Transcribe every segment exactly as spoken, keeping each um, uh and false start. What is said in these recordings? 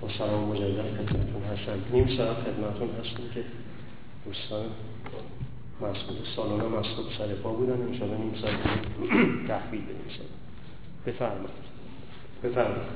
با سلام مجدد خدمتتون هستم. نیم ساعت خدمتتون هستم که دوستان مسئول سالن و مسئول سر پا بودن، انشاءالله نیم ساعت تحویل بدیم سر. بفرمایید بفرمایید.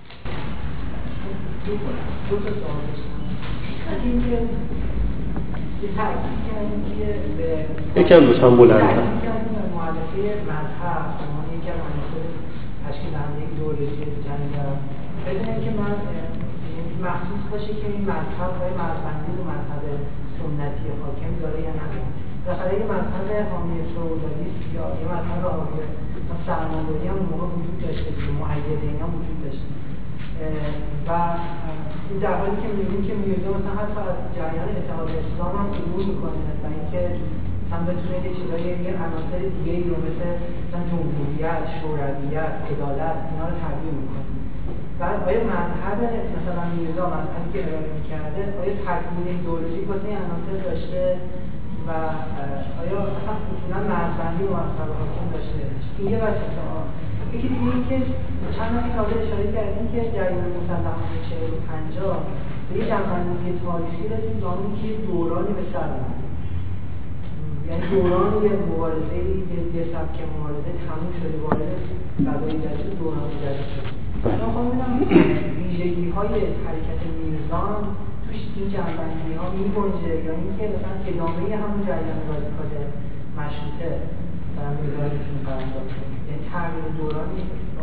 دو تا سوال داشتم. از اینکه یه تأکید کردیم که به یکم لطفاً بلندتر تأکید کردیم به مؤلفه مذهب به عنوان یکی از عناصر تشکیل دهنده ایدئولوژی جنگل، بدون اینکه من مخصوص باشه که این مذهب های مرزبندی رو مذهب سنتی حاکم داره یا نداره. بالاخره یه مذهب حامی فئودالیسم یا یه مذهب حامی سرمایه‌داری هم اون موقع وجود داشته که مؤید اینا وجود داشته و این در حالی که می‌بینیم که میرزا مثلا حتی از جریان اتحاد اسلام هم عبور می‌کنه و اینکه مثلا بتونه یه چیزایی یه عناصر دیگه‌ای رو مثل مثلا جمهوریت، شورویت، عدالت اینا رو تبیین می‌کنه. بعد آیا مذهب مثلا میرزا مذهبی که ارائه می‌کرده آیا تکمیل ایدئولوژیک واسه این عناصر داشته و آیا اصلا اصولا مرزبندی و مذهب حاکم داشته؟ این یه بچه سوال. یکی دیگه این که چند وقتی تازه اشاره کردیم که جریان مسلحانه چهل و پنجاه به یه جنبندی تاریخی رسید و اون که دورانی به سر اومد، یعنی دوران یه مبارزه یه سبک مبارزه تموم شده وارد فضای جدید دوران جدید شد. من خواهم ببینم ویژگی های حرکت میرزان توش این جنبندی ها می‌گنجه یا اینکه مثلا ادامه همون جریان رادیکال مشروطه مثلا میرزا رو میتونه برانداز کنه، یعنی تغییر دورانی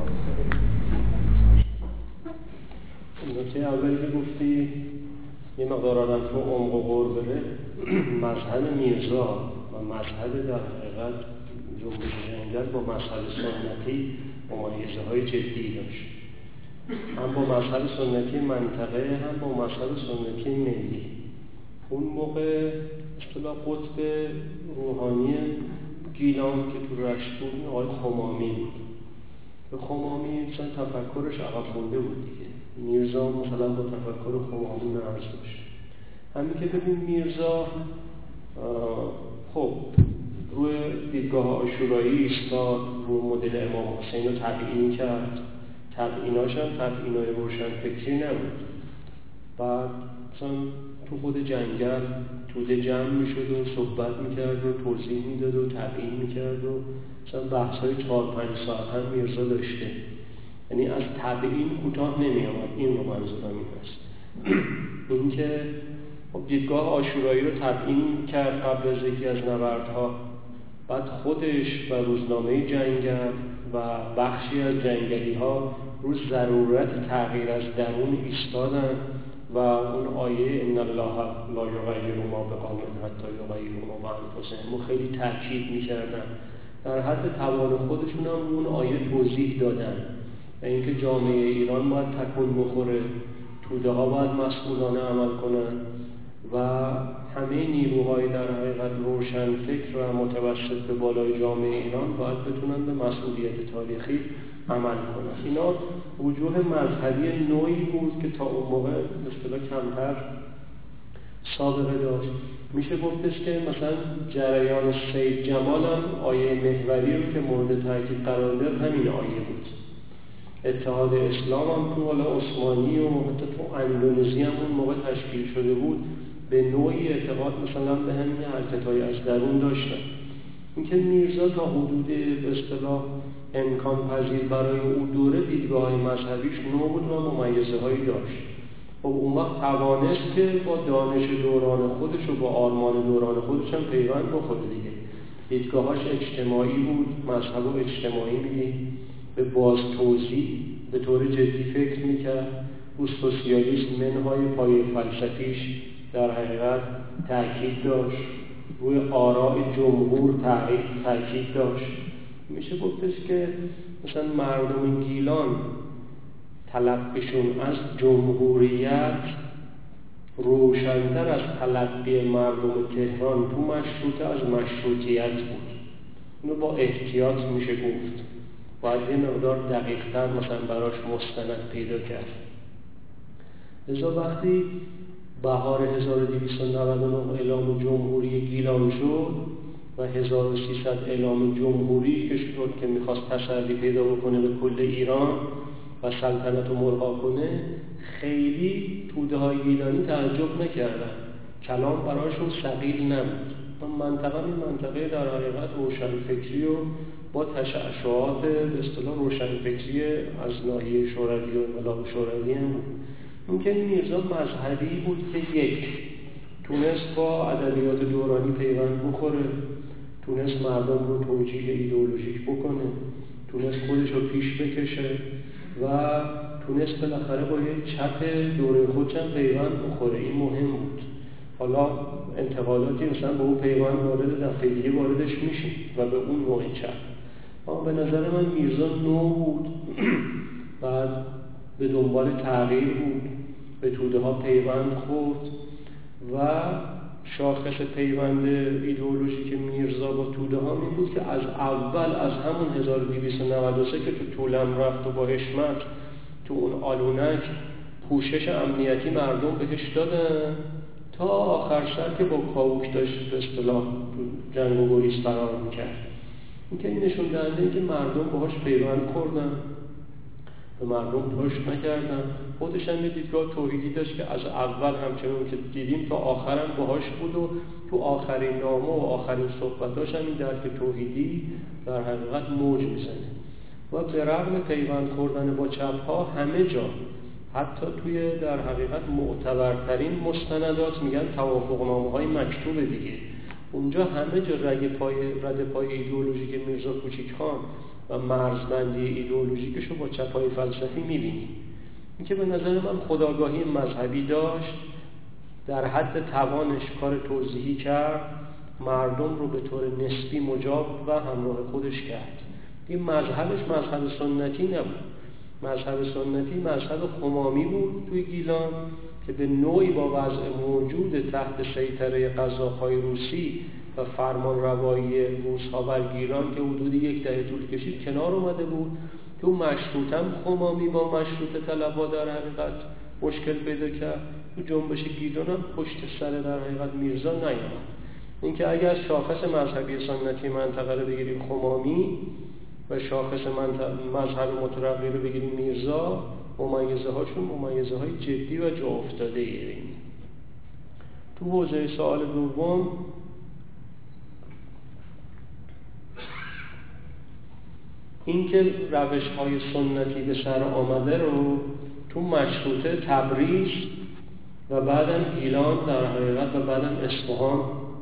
نکته اولی که گفتی یه مقدار آدم تو عمق و غور بره، مذهب میرزا و مذهب در حقیقت جنبش جنگل با مذهب سنتی ممایزه های جدی داشت، هم با مذهب سنتی منطقه هم با مذهب سنتی ملی. اون موقع اصطلاح قطب روحانی گیلان که تو رشت بود آقای خمامی بود. به خمامی مثلا تفکرش عقب مونده بود دیگه. میرزا مثلا با تفکر خمامی نرز داشت. همین که ببین میرزا خب روی دیدگاه عاشورایی ایستاد، رو مدل امام حسین رو تبیین کرد. تبییناش هم تبیینای روشن فکری نبود. بعد مثلا تو خود جنگل توده جمع میشد و صحبت میکرد و توضیح میداد و تبیین میکرد و مثلا بحث های چهار پنج ساعت هم میرزا داشته، یعنی از تبیین کوتاه نمی آمد. این رو منظورم این است. این که دیدگاه عاشورایی رو تبیین کرد قبل از یکی از نبردها، بعد خودش و روزنامه جنگل و بخشی از جنگلی ها رو ضرورت تغییر از درون ایستادن و اون آیه ان الله لا یغیر ما بقوم حتی یغیروا ما بانفسهم رو خیلی تاکید می‌کردن. در حد توان خودشون هم اون آیه توضیح دادن و اینکه جامعه ایران باید تکون بخوره، توده ها باید مسئولانه عمل کنن و همه نیروهای در حقیقت روشن فکر و متوسط به بالای جامعه ایران باید بتونن به مسئولیت تاریخی عمل کنن. اینا وجوه مذهبی نوعی بود که تا اون موقع به اصطلاح کمتر سابقه داشت. میشه گفتش که مثلا جریان سید جمال هم آیه محوری رو که مورد تاکید قرار داد همین آیه بود. اتحاد اسلام هم تو حالا عثمانی و حتی تو اندونزی هم اون موقع تشکیل شده بود، به نوعی اعتقاد مثلا به همین حرکت‌های از درون داشتن. اینکه میرزا تا حدود به اصطلاح امکان پذیر برای اون دوره دیدگاه مذهبیش نو بود و ممیزه هایی داشت. خب اون وقت توانست که با دانش دوران خودش و با آرمان دوران خودش هم پیوند بخوره دیگه. دیدگاهاش اجتماعی بود، مذهب و اجتماعی میدید، به باز توزیع به طور جدی فکر میکرد، رو سوسیالیسم منهای پای فلسفیش در حقیقت تأکید داشت، روی آراء جمهور تأکید داشت. میشه گفتش که مثلا مردم گیلان تلقیشون از جمهوریت روشن‌تر از تلقی مردم تهران تو مشروطه از مشروطیت بود. اینو با احتیاط میشه گفت، باید یه مقدار دقیق‌تر مثلا براش مستند پیدا کرد. لذا وقتی بهار هزار و دویست و نود و نه اعلام جمهوری گیلان شد و هزار و سیصد اعلام جمهوری که شد که میخواست تسری پیدا بکنه به کل ایران، و سلطنت رو ملغا کنه، خیلی توده های گیلانی تعجب نکردن، کلام برایشون ثقیل نبود. منطقه این منطقه در حقیقت روشنفکری و با تشعشعات به اصطلاح روشنفکری از ناحیه شوروی و انقلاب شوروی هم بود. اینکه این میرزا مذهبی بود که یک تونست با ادبیات دورانی پیوند بخوره، تونست مردم رو توجیه ایدئولوژیک بکنه، تونست خودش رو پیش بکشه و تونست بالاخره با یک چپ دوره خودش هم پیوند بخوره. این مهم بود. حالا انتقالاتی مثلا به اون پیوند وارد دفعه دیگه واردش میشیم و به اون نوع چپ. اما به نظر من میرزا نو بود، بعد به دنبال تغییر بود، به توده ها پیوند خورد و شاخص پیوند ایدئولوژیک میرزا با توده ها می بود که از اول از همون هزار و دویست و نود و سه که تو طولم رفت و با حشمت تو اون آلونک پوشش امنیتی مردم بهش دادن تا آخر سر که با کاوش داشت به اصطلاح جنگ و گریز فرار میکرد. این که این نشون دهنده این که مردم باهاش پیوند خوردن، به مردم پشت نکردن. خودش هم یه دیدگاه توحیدی داشت که از اول همچنون که دیدیم تا آخرم باهاش بود و تو آخرین نامه و آخرین صحبتاش هم این درک توحیدی در حقیقت موج میزنه. و به رغم پیوند خوردن با چپ‌ها همه جا، حتی توی در حقیقت معتبرترین مستندات میگن توافقنامه‌های مکتوب دیگه، اونجا همه جا رگ پای رد پای ایدئولوژیک میرزا کوچیک‌خان و مرزبندی ایدئولوژیکش رو با چپ‌های فلسفی می‌بینیم. این که به نظر من خودآگاهی مذهبی داشت، در حد توانش کار توضیحی کرد، مردم رو به طور نسبی مجاب و همراه خودش کرد. این مذهبش مذهب سنتی نبود. مذهب سنتی مذهب خمامی بود توی گیلان که به نوعی با وضع موجود تحت سیطره قزاق‌های روسی و فرمان روایی روس‌ها بر گیلان که حدود یک دهه طول کشید کنار اومده بود. تو مشروط هم خمامی با مشروط طلبها در حقیقت مشکل پیدا کرد. تو جنبش گیلان هم پشت سر در حقیقت میرزا نیامد. اینکه اگر شاخص مذهبی سنتی منطقه رو بگیریم خمامی و شاخص مذهب مترقی رو بگیریم میرزا، ممیزه هاشون ممیزه های جدی و جا افتاده ایه. تو حوزه سوال دوم، اینکه روش های سنتی به سر آمده رو تو مشروطه تبریز و بعدم گیلان در حقیقت و بعدم اصفهان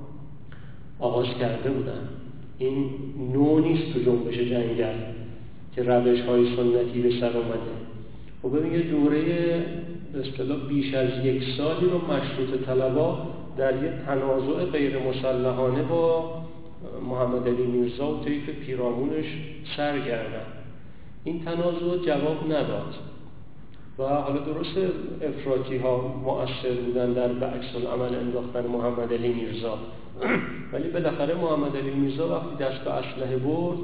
آغاز کرده بودن. این نو نیست تو جنبش جنگل که روش های سنتی به سر آمده. و ببین یه دوره به اصطلاح بیش از یک سالی رو مشروط طلبا در یه تنازع غیر مسلحانه با محمد علی میرزا و طیف پیرامونش سرگردن. این تنازع جواب نداد و حالا درست افراطی ها مؤثر بودن در بعکس العمل انداختن محمد علی میرزا، ولی بالاخره محمد علی میرزا وقتی دست به اسلحه برد،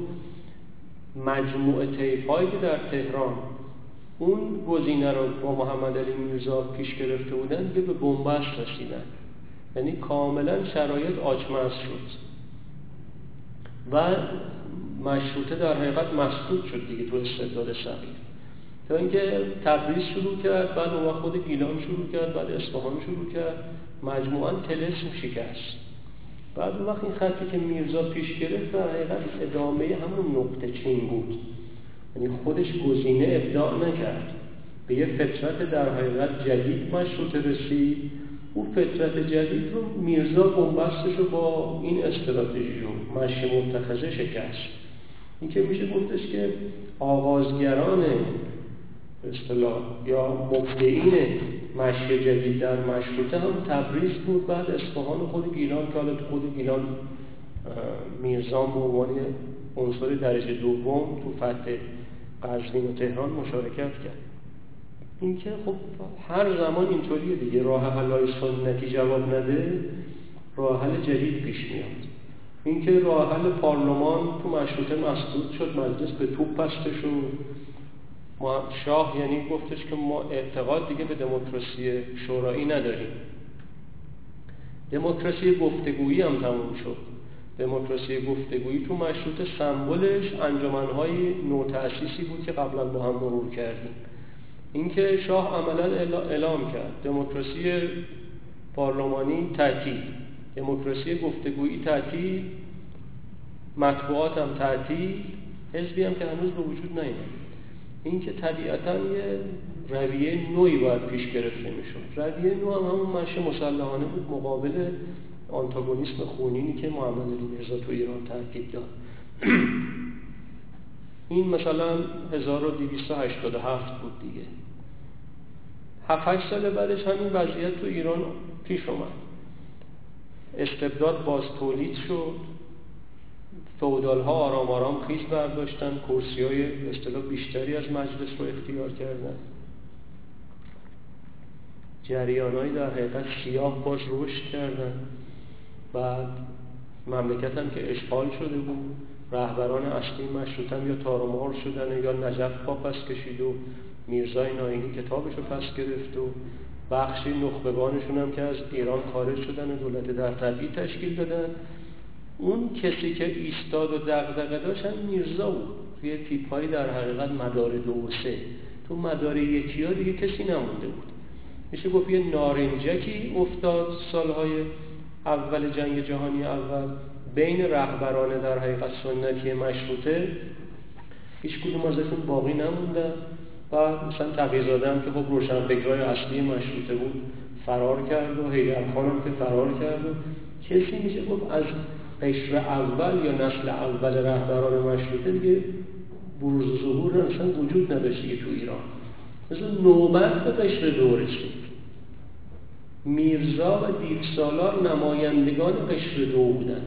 مجموعه طیف‌هایی که در تهران اون گزینه رو با محمد علی میرزا پیش گرفته بودن که به بنبست رسیدن، یعنی کاملا شرایط آچمز شد و مشروطه در حقیقت مسدود شد دیگه تو استبداد صغیر. تا اینکه تبریز شروع کرد، بعد اون وقت خود گیلان شروع کرد، بعد اصفهان شروع کرد، مجموعاً طلسم شکست. بعد اون وقت این خطی که میرزا پیش گرفت در حقیقت ادامه همون نقطه چین بود، یعنی خودش گزینه ابداع نکرد، به یه فطرت در حقیقت جدید مشروطه رسید. اون فطرت جدید رو میرزا بنبستش رو با این استراتژی رو مشی متخذه شکست. این که میشه گفتش که آغازگران اصطلاح یا مبدعین مشی جدید در مشروطه هم تبریز بود، بعد اصفهان و خود گیلان که حالا تو خود گیلان میرزا به عنوان عنصر درجه دوم تو فتح قزوین و تهران مشارکت کرد. این که خب هر زمان اینطوریه دیگه، راه حل‌های سنتی جواب نده، راه حل جدید پیش میاد. این که راه حل پارلمان تو مشروطه مسدود شد، مجلس به توپ بسته شد، ما شاه یعنی گفتش که ما اعتقاد دیگه به دموکراسی شورایی نداریم. دموکراسی گفتگویی هم تموم شد. دموکراسی گفتگویی تو مشروطه سمبلش انجمن‌های نوتأسیسی بود که قبلا با هم مرور کردیم. اینکه شاه عملاً اعلام کرد دموکراسی پارلمانی تعطیل، دموکراسی گفتگویی تعطیل، مطبوعات هم تعطیل، حزبی هم که هنوز به وجود نیامد. این که طبیعتاً یه رویه نوعی باید پیش گرفته میشد. رویه نو هم همون مشی مسلحانه بود مقابل آنتاگونیسم خونینی که محمد علی میرزا تو ایران ترکیب داد. این مثلا هزار و دویست و هشتاد و هفت بود دیگه. هفت هشت سال بعدش همین وضعیت تو ایران پیش اومد. استبداد باز تولید شد، فئودال ها آرام آرام خیز برداشتن، کرسی های به اصطلاح بیشتری از مجلس رو اختیار کردن، جریان های در حقیقت سیاه باز رشد کردن. بعد مملکت هم که اشغال شده بود، رهبران اصلی مشروطه هم یا تار و مار شدن یا نجف پا پس کشید و میرزای ناینی کتابش رو پس گرفت و بخشی نخبگانشون هم که از ایران خارج شدن و دولت در تبعید تشکیل دادن. اون کسی که ایستاد و دغدغه داشت هم میرزا بود. توی تیپ‌هایی در حقیقت مدار دو و سه، تو مدار یکی ها دیگه کسی نمونده بود. میشه گفت یه نارنجکی افتاد سالهای اول جنگ جهانی اول بین رهبران در حقیقت سنتی مشروطه، هیچ کدوم ازشون باقی نموندن. بعد مثلا تقی‌زاده هم که خب روشنفکرای اصلی مشروطه بود فرار کرد و حیدرخان هم که فرار کرد و کسی میشه گفت از قشر اول یا نسل اول رهبران مشروطه دیگه بروز و ظهور اصلا وجود نداشت تو ایران. مثلا نوبت به قشر دو رسید. میرزا و دیرسالار نمایندگان قشر دو بودن.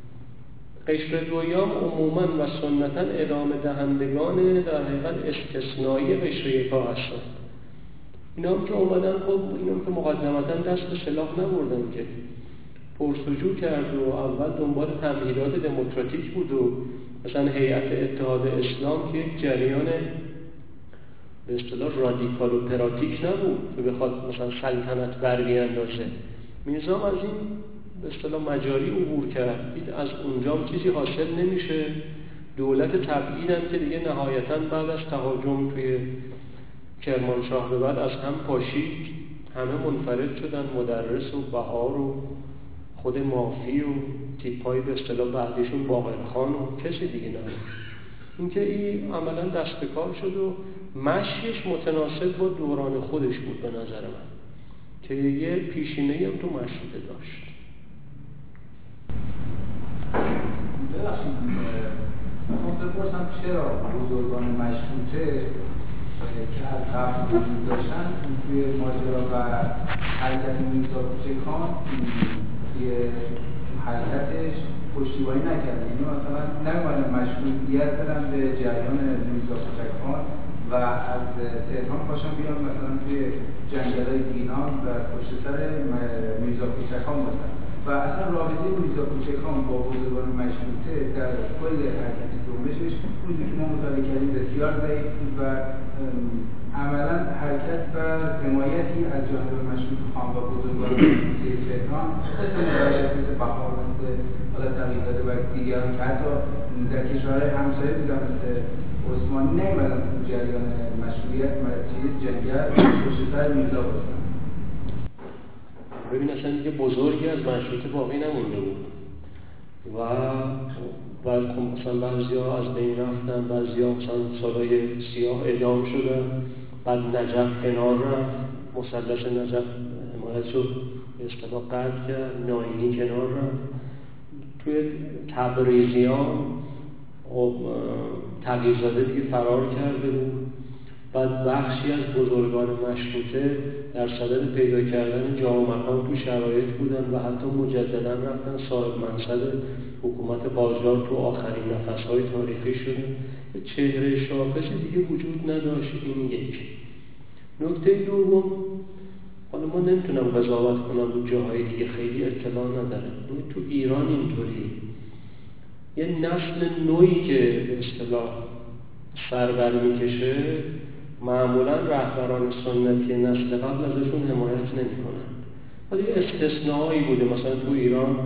قشر دویام عموماً و سنتاً ادامه دهندگان در حقیقت استثنایی قشر یکا هستن. اینا هم که اومدن خب اینا هم که مقدمتاً دست به سلاح نبردن که پرسجو کرد و اول دنبال تمهیدات دموکراتیک بود و مثلا هیئت اتحاد اسلام که یک جریان به اصطلاح رادیکال و پراتیک نبود که بخواد مثلا سلطنت بر بیاندازه. میرزا از این به اصطلاح مجاری عبور کرد، دید از اونجا چیزی حاصل نمیشه. دولت تبعید هم که دیگه نهایتاً بعد از تهاجم توی کرمانشاه به بعد از هم پاشید، همه منفرد شدن، مدرس و بهار و خود مافی و تیپای به اصطلاح بعدیشون باقرخان و کسی دیگه نبود. اینکه این عملا دست به کار شد و مشیش متناسب با دوران خودش بود به نظر من که یه پیشینه‌ای هم تو مشروطه داشت. ببخشید میخوام بپرسم چرا بزرگان مشروطه که از قبل وجود داشتن توی ماجرا و حرکت میرزا کوچکان یه حرکتش پشتیبانی نکردن، یعنی مثلا نمی‌دونم مشروطیت بدن به جریان میرزا کوچکان و از تهران پاشن بیان مثلا توی جنگل‌های گینان و پشت سر میرزا کوچکان باشن و اصلا رابطه میرزا کوچکان با بزرگان مشروطه در کل حرکت جنبشش اونجوری که ما مطالعه کردیم بسیار ضعیف بود و عملا حرکت و حمایتی از جانب مشروط خان و بزرگان مشروطه تهران مثل مدرس مثل بهار مثل حالا تقی‌زاده و دیگران که حتی در کشورهای همسایه بودن مثل عثمانی نیومدن تو جریان مشروعیت چیز جنگل پشت سر میرزا باشن. ببین اصلا دیگه بزرگی از مشروطه باقی نمونده بود و بعد مثلا بعضی‌ها از بین رفتن، بعضی‌ها مثلا سالهای سیاه اعدام شدن، بعد نجف کنار رفت، مثلث نجف حمایت شد به اصطلاح قطع کرد، ناینی کنار رفت. توی تبریزیان تقی‌زاده دیگه فرار کرده بود. بعد بخشی از بزرگان مشروطه در صدد پیدا کردن جا و مکان تو شرایط بودن و حتی مجددا رفتن صاحب منصب حکومت قاجار تو آخرین نفس‌های تاریخی شدن. چهره شاخصی دیگه وجود نداشت. این یک. نکته دوم، حالا ما نمیتونم قضاوت کنم رو جاهای دیگه، خیلی اطلاع ندارم. تو ایران اینطوری یه نسل نوعی که به اصطلاح سر بر میکشه معمولا رهبران سنتی نسل قبل ازشون حمایت نمیکنن. ولی استثناءایی بوده، مثلا تو ایران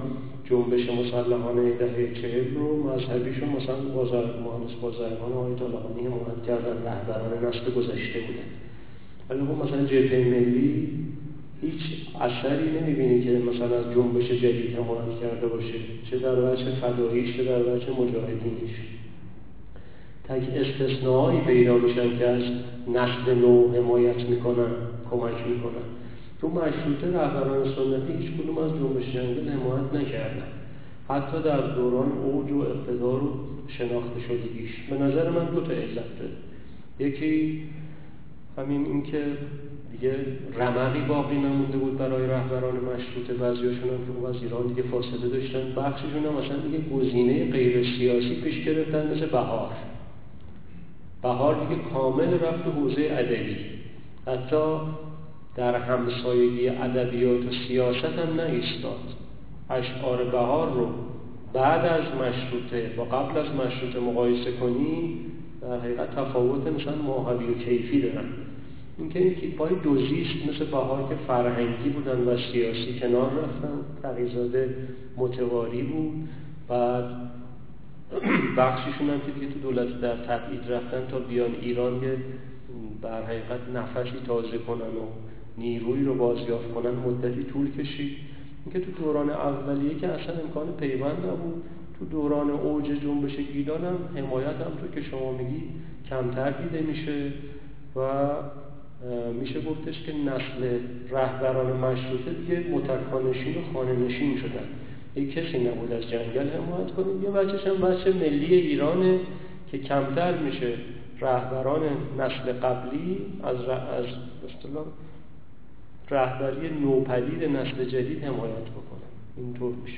جنبش مسلحانه دهه چهل رو مذهبیشون مثلا بازار مهندس بازرگان آقای طالقانی حمایت کردن، رهبران نسل گذشته بودن. ولی خب مثلا جبهه ملی هیچ اثری نمی‌بینی که مثلا از جنبش جدید حمایت کرده باشه، چه در وجه فداییش چه در وجه مجاهدینش. تک استثناءایی پیدا میشن که از نسل نو حمایت میکنن، کمک میکنن. تو مشروطه رهبران سنتی هیچ کدوم از جنبش جنگل حمایت نکردن، حتی در دوران اوج و اقتدار و شناخته شدگیش. به نظر من دو تا علت داره. یکی همین این که دیگه رمقی باقی نمونده بود برای رهبران مشروطه، بعضیاشون هم که از ایران دیگه فاصله داشتن، بخششون هم مثلا دیگه گزینه غیر سیاسی پیش گرفتن، مثل بهار. بهار دیگه کامل رفت تو حوزه ادبی، حتی در همسایگی ادبیات و سیاست هم نایستاد. اشعار بهار رو بعد از مشروطه با قبل از مشروطه مقایسه کنی، در حقیقت تفاوت مثلا ماهوی و کیفی دارن. اینکه این تیپ‌های دوزیست مثل بهار که فرهنگی بودن و سیاسی کنار رفتن، تقی‌زاده متواری بود، بعد بخشیشون هم که دیگه تو دولت در تبعید رفتن تا بیان ایران که در حقیقت نفسی تازه کنن و نیروی رو بازیافت کنن مدتی طول کشید. اینکه تو دوران اولیه که اصلا امکان پیوند نبود، تو دوران اوج جنبش گیلان هم حمایت هم تو که شما میگی کمتر دیده میشه و میشه گفتش که نسل رهبران مشروطه دیگه متکانشین و خانه نشین شدن. یک کسی نبود از جنگل حمایت کنه. یه بچه‌ش هم بچه ملی ایرانه که کمتر میشه رهبران نسل قبلی از از اصطلاح رهبری نوپدید نسل جدید حمایت بکنن. اینطور میشه.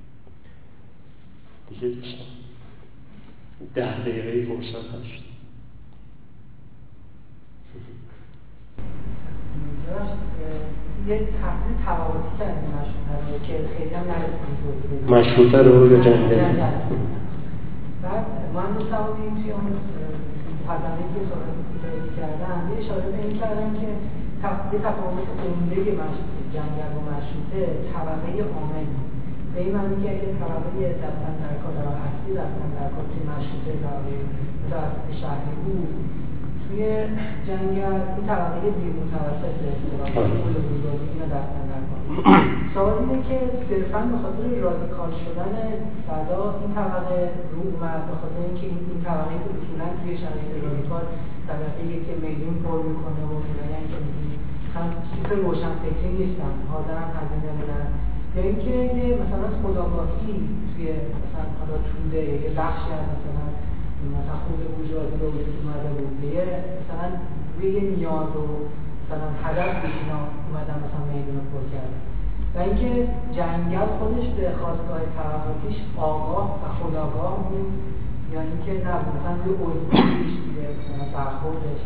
دیگه دوستان ده دقیقه فرصت هست. یه تحلیل تفاوتی کردیم مشروطه رو که خیلی هم نرسیم توضیح مشروطه رو یا جنگل. بعد مهندس سعادی توی اون مقدمه‌ای که صحبت کردن یه اشاره به این کردن که یه تفاوت عمده جنگل و مشروطه طبقه عامل بود. به این معنی که اگه طبقه دستن در کار و اصلی دستن در کار توی مشروطه طبقه متوسط شهری بود، توی جنگل این طبقه زیر متوسط به اصطلاح پول بزرگی اینو دستن در کار. سوال اینه که صرفاً به خاطر رادیکال شدن فضا این طبقه رو اومد، به خاطر اینکه این طبقه که اصولاً توی شرایط رادیکال طبقه‌ای که میدون پر میکنه و اینایی که می‌بینی مثلا سوپ روشن فکری نیستن، حاضرن هزینه بدن، یا اینکه یه مثلا خودآگاهی توی مثلا حالا توده یه بخشی از مثلا مثلا خود بورژوازی به وجود اومده بود، یه مثلا روی یه نیاز و مثلا هدف به اینا اومدن مثلا میدون رو پر کردن. و اینکه جنگل خودش به خواستگاه طبقاتیش آگاه و خودآگاه بود یا اینکه نبود، مثلا روی الگویش دیگه مثلا برخوردش.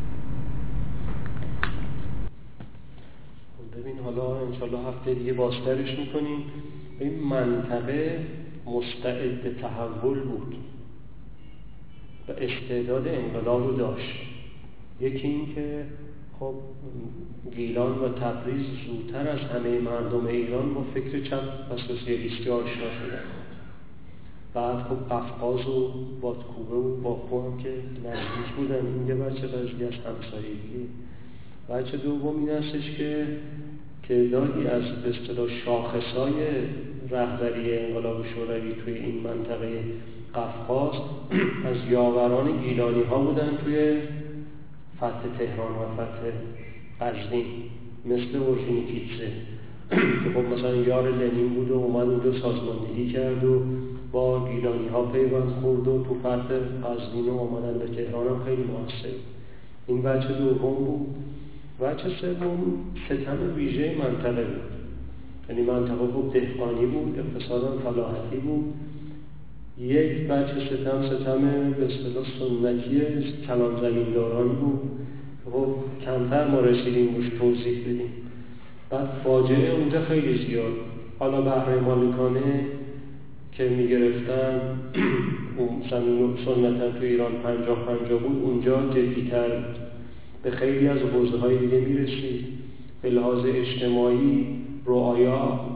ببین حالا انشالله هفته دیگه بازترش میکنیم. این منطقه مستعد تحول بود و استعداد انقلاب رو داشت. یکی این که خب گیلان و تبریز زودتر از همه مردم ایران با فکر چپ و سوسیالیستی آشنا شدن. بعد خب قفقاز و بادکوبه و باکو هم که نزدیک بودن. این یه بچه قضیه از همسایگی. بچه دوم این هستش که تعدادی از به اصطلاح شاخص‌های رهبری انقلاب شوروی توی این منطقه قفقاز از یاوران گیلانی ها بودن توی فتح تهران و فتح قزوین، مثل اورژینیکیتسه که خب مثلا یار لنین بود و اومد اونجا سازماندهی کرد و با گیلانی ها پیوند خورد و تو فتح قزوین و اومدن به تهران هم خیلی موثر. این بچه دوم بود. بچه سوم ستم ویژه منطقه بود، یعنی منطقه خوب دهقانی بود، اقتصاداً فلاحتی بود. یک بچه ستم ستم به اصطلاح سنتی کلان زمینداران بود. خب کمتر ما رسیدیم روش توضیح بدیم. بعد فاجعه اونجا خیلی زیاد. حالا بهره مالکانه که میگرفتن اون سنتا تو ایران پنجاه پنجاه بود، اونجا جدی‌تر به خیلی از حوزه‌های دیگه میرسید. به لحاظ اجتماعی رعایا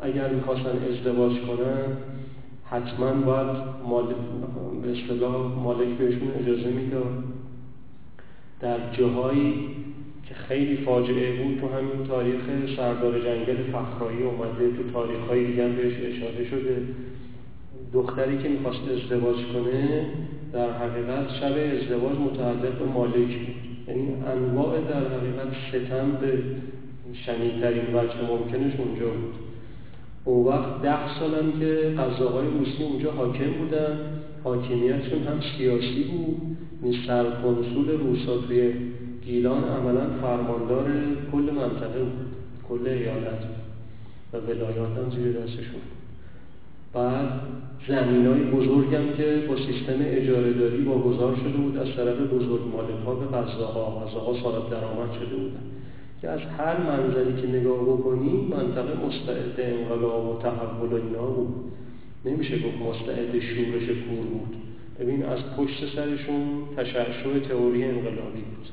اگر میخواستن ازدواج کنن حتما باید مالک به اصطلاح مالک بهشون اجازه میداد. در جاهایی که خیلی فاجعه بود، تو همین تاریخ سردار جنگل فخرایی اومده، تو تاریخ‌های دیگه هم بهش اشاره شده، دختری که میخواست ازدواج کنه در حقیقت شب ازدواج متعلق به مالک بود. یعنی انواع در حقیقت ستم به شنیدترین وجه ممکنش اونجا بود. اون وقت ده سالم که قزاق‌های روسی اونجا حاکم بودن، حاکمیتشون هم سیاسی بود. این سرکنسول روسا توی گیلان عملا فرماندار کل منطقه بود، کل ایالت و ولایات هم زیر دستشون. بعد زمینای بزرگم که با سیستم اجاره داری واگذار شده بود از طرف بزرگ مالک‌ها به قزاق‌ها، قزاق‌ها صاحب درآمد شده بودن که از هر منظری که نگاه بکنی منطقه مستعد انقلاب و تحول و اینا بود. نمیشه گفت مستعد شورش کور بود. ببین از پشت سرشون تشعشع تئوری انقلابی بود.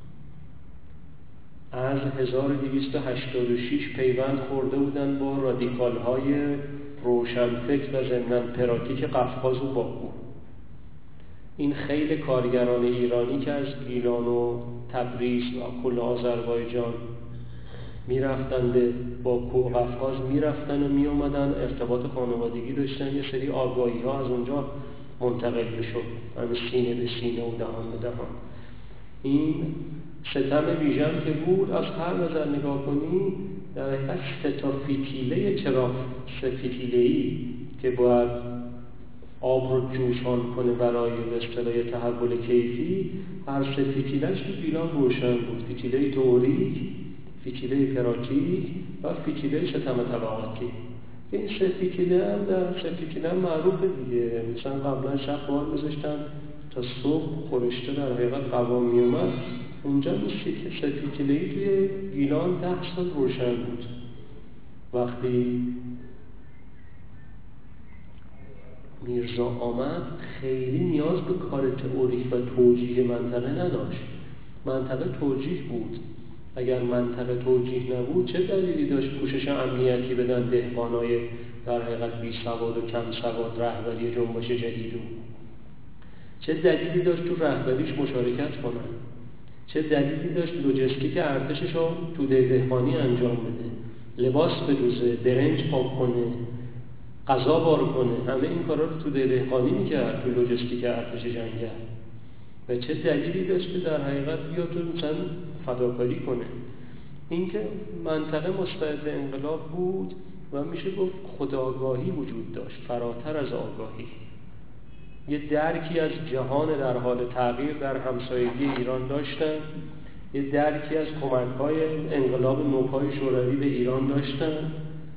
از هزار و دویست و هشتاد و شش پیوند خورده بودن با رادیکال‌های روشنفکر و ضمناً پراتیک قفقاز و باکو. این خیلی کارگران ایرانی که از گیلان و تبریز و کل آذربایجان میرفتن به باکو و قفقاز، میرفتن و میومدن، ارتباط خانوادگی داشتن، یه سری آگاهی ها از اونجا منتقل بشد، همین سینه به سینه و دهان به دهان. این ستم ویژن که بود، از هر نظر نگاه کنی در حقیقت سه تا فتیله چراغ سه فتیله‌ای که باید آب رو جوشان کنه برای به اصطلاح تحول کیفی، هر سه فتیله‌اش تو گیلان روشن بود. فتیله تئوریک، فتیله پراتیک و فتیله ستم طبقاتی. این سه فتیله هم در سه فتیله هم معروفه دیگه. مثلا قبلا شب بار میذاشتن تا صبح خورشته در حقیقت قوام میومد. اونجا این سه فتیله‌ای توی گیلان ده سال روشن بود. وقتی میرزا آمد خیلی نیاز به کار تئوریک و توجیه منطقه نداشت. منطقه توجیه بود. اگر منطقه توجیه نبود چه دلیلی داشت پوشش امنیتی بدن دهقانای در حقیقت بی سواد و کم سواد رهبری جنبش جدیدو؟ چه دلیلی داشت تو رهبریش مشارکت کنن؟ چه دلیلی داشت لوجستیک ارتشش رو تو دهقانی انجام بده؟ لباس بدوزه، برنج پاک کنه، غذا بار کنه، همه این کارا رو تو دهقانی میکرد، تو لوجستیک ارتش جنگل. و چه دلیلی داشت که در حقیقت بیاد تو مثلا فداکاری کنه؟ اینکه منطقه مستعد انقلاب بود و میشه گفت خودآگاهی وجود داشت فراتر از آگاهی. یه درکی از جهان در حال تغییر در همسایگی ایران داشتن، یه درکی از کمک‌های انقلاب نوپای شوروی به ایران داشتن.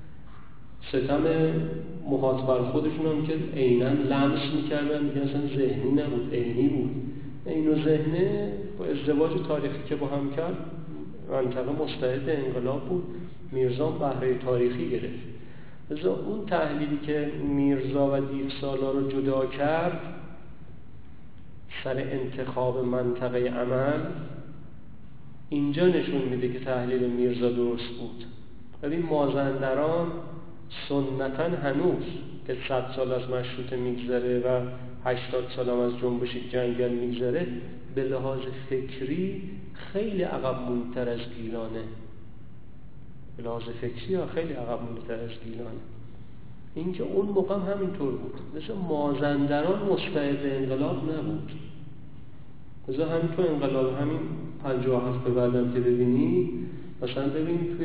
ستم محاط بر خودشون هم که عیناً لمس میکردن، میگن اصلا ذهنی نبود، عینی بود. این و ذهنه با ازدواج تاریخی که با هم کرد منطقه مستعد انقلاب بود. میرزا بهره تاریخی گرفت. لذا اون تحلیلی که میرزا و دیوسالار رو جدا کرد سر انتخاب منطقه عمل، اینجا نشون میده که تحلیل میرزا درست بود. ببین مازندران سنتاً هنوز که صد سال از مشروطه میگذره و هشتاد سال هم از جنبش جنگل میگذره به لحاظ فکری خیلی عقب مانده‌تر از گیلانه. به لحاظ فکری ها خیلی عقب مانده‌تر از گیلانه. این که اون موقع هم همینطور بود. مثلا مازندران مستعد انقلاب نبود. مثلا همین تو انقلاب همین پنجاه و هفت به بعدم که ببینی، مثلا ببین توی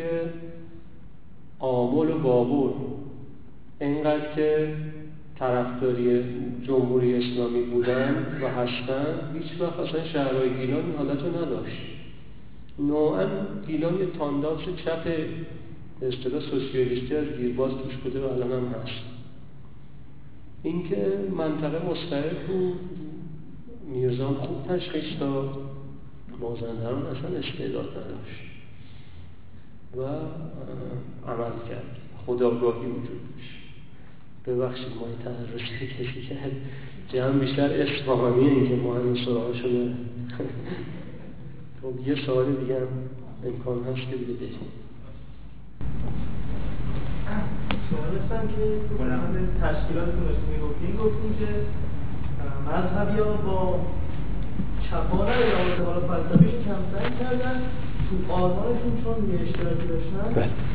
آمل و بابل اینقدر که طرفداری جمهوری اسلامی بودن و هستن، هیچ وقت اصلا شهرهای گیلان این حالت رو نداشت. نوعا گیلان یه تانداس چپ به اصطلاح سوسیالیستی از گیرباز توش بوده و الان هم هست. این که منطقه مستعد بود، میرزا خوب تشخیص داد، مازندران اصلا استعداد نداشت و عمل کرد. خودآگاهی وجود داشت. ببخشید ما این تدرسی کسی کرد، جمع بیشتر اصفهانی این که ما همین سراغ شده. خب یه سوال دیگه هم امکان هست که بده. دانستم که تشکیلاتتون داشتیم میگفتیم گفتیم که مذهبی‌ها با چپانه روابط حالا فلسفیشون کم سعی کردن تو آرمانشون چون یه اشتراکی داشتن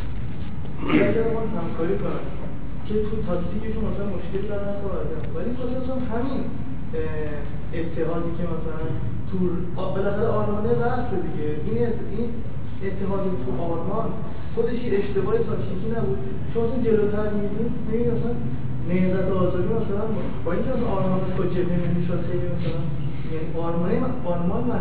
اگر ما همکاری کنن که تو تاکتیکشون مثلا مشکل دارن کنن ولی خصوصا همین اتحادی که مثلا تو بالاخره آرمانه رأس دیگه این این اتحادی تو آرمان خودش یه اشتباه تاکتیکی نبود چون اصلا جلوتر می‌بینید ببینید مثلا نهضت آزادی مثلا با اینکه از آرمان با جبهه ملی شد خیلی مثلا یعنی آرمانه آرمان من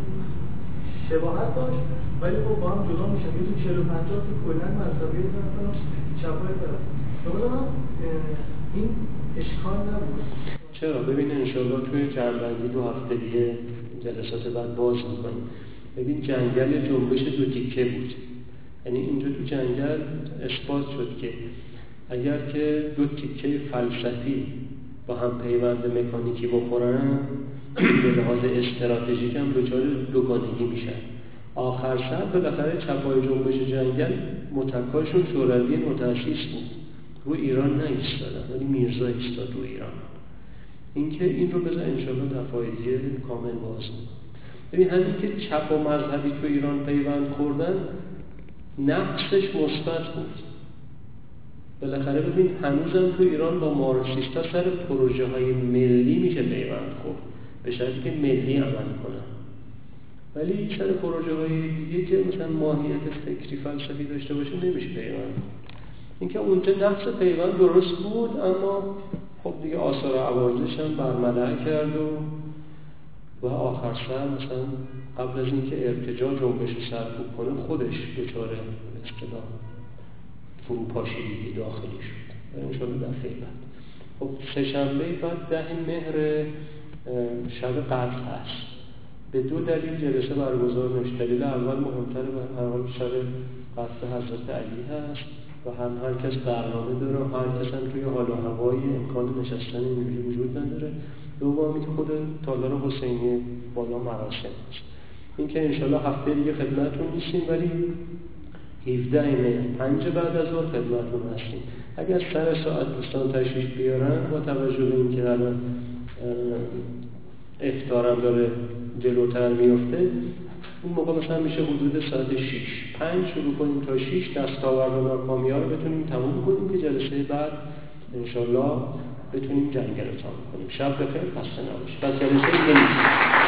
شباهت داشت ولی خب با هم جدا میشن یه تو چهل و پنجاه تو کلن مذهبیت مثلا چپای طرف مثلا این اشکال نبود. چرا؟ ببین انشاءالله توی جنبندی دو هفته دیگه جلسات بعد باز میکنیم. ببین جنگل جنبش دو تیکه بود، یعنی اینجا تو جنگل اثبات شد که اگر که دو تیکه فلسفی با هم پیوند مکانیکی بخورن به لحاظ استراتژیک هم دچار دوگانگی میشن. آخر سر بالاخره چپای جنبش جنگل متکاشون شوروی متأسیس بود، رو ایران نایستادن ولی میرزا ایستاد رو ایران. اینکه این رو بذار انشاءالله دفعه دیگه کامل باز کنیم. ببین همین که چپ و مذهبی تو ایران پیوند خوردن نقصش مثبت بود. بالاخره ببین هنوزم تو ایران با مارکسیستا سر پروژه های ملی میشه پیوند خورد به شرطی که ملی عمل کنن، ولی سر پروژه های دیگه که مثلا ماهیت فکری فلسفی داشته باشه نمیشه پیوند. اینکه اونجا نقص پیوند درست بود اما خب دیگه آثار عوارضش هم برملا کرد و و آخر سر مثلا قبل از اینکه ارتجاع جنبش سرکوب کنه خودش دچار به اصطلاح فروپاشی داخلی شد. انشاءالله دفعه بعد خب سه شنبه بعد ده مهر شب قدر هست. به دو دلیل جلسه برگزار نمیشه. دلیل اول مهمتر به هر حال شب قدر حضرت علی هست و هم هر کس برنامه داره و هر کس هم توی حال و هوای امکان نشستن اینجوری وجود نداره. دومی که خود تالار حسینی بالا مراسم هست. این که انشالله هفته دیگه خدمتتون نیستیم ولی هفده مهر پنج بعد از ظهر خدمتتون هستیم. اگر سر ساعت دوستان تشریف بیارن با توجه به اینکه الان افطارم داره جلوتر میفته اون موقع مثلا میشه حدود ساعت شش پنج شروع کنیم تا شش دستاورد و ناکامی‌ها رو بتونیم تموم کنیم که جلسه بعد انشالله بتونیم جنگل رو تموم کنیم. شب بخیر، خسته نباشید. پس جلسه دیگه نیست.